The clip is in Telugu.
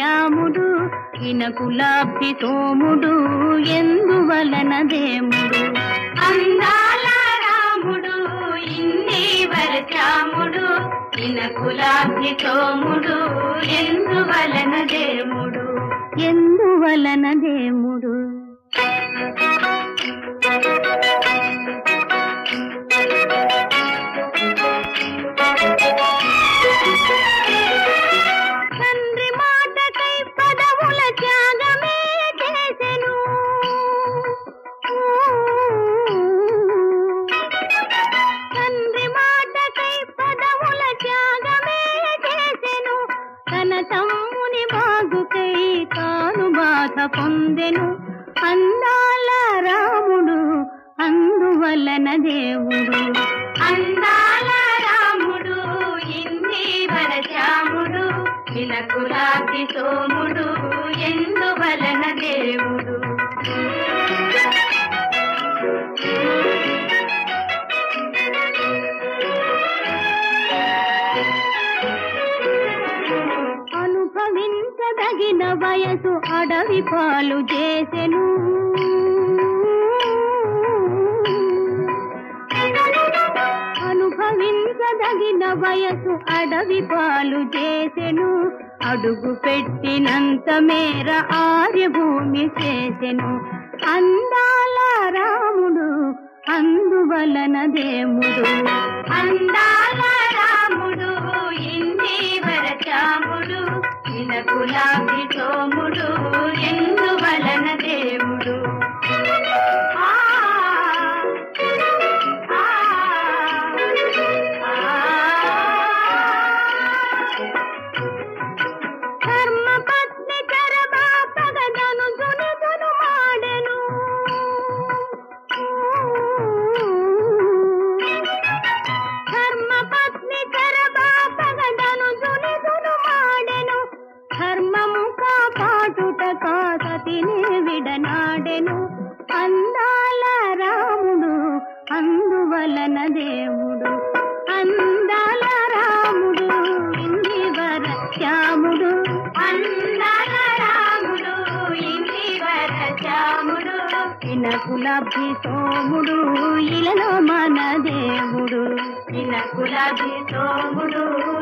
శ్యాముడు ఇనకులాభి సోముడు ఎందువలన దేముడు అందాల రాముడు ఇందీవర శ్యాముడు ఇనకులాభి సోముడు ఎందువలన దేముడు ఎందువలన దేముడు తండ్రి మాటకై పదవుల త్యాగమే చేసెను తండ్రి మాటకై పదవుల త్యాగమే చేసెను తన తమ్ముని బాగుకై తాను బాధ పొందెను అందాల రాముడు అందువలన దేవుడు అందాల రాముడు ఇందీవర శ్యాముడు ఇనకులాభి సోముడు ఎందువలన దేవుడు అనుభవించదగిన వయసు అడవి పాలు చేసెను అనుభవించదగిన వయసు అడవి పాలు చేసెను అడుగు పెట్టినంత మేర ఆర్యభూమి చేసెను అందాల రాముడు అందువలన దేముడు అందాల రాముడు ఇందీవర శ్యాముడు ఇనకులాభి సోముడు ఎందువలన దేవుడు ధర్మపత్ని చరబాపగదను దునుదును మాడెను ధర్మపత్ని చరబాపగదను దునుదును మాడెను ధర్మము కాపాటుట కాసతిని విడనాడెను అందాల రాముడు అందువలన దేవుడు అందాల రాముడు ఇందివర శ్యాముడు అందాల రాముడు ఇందీవర శ్యాముడు ఇనకులాభి సోముడు ఇలలో మన దేవుడు ఇనకులాభి సోముడు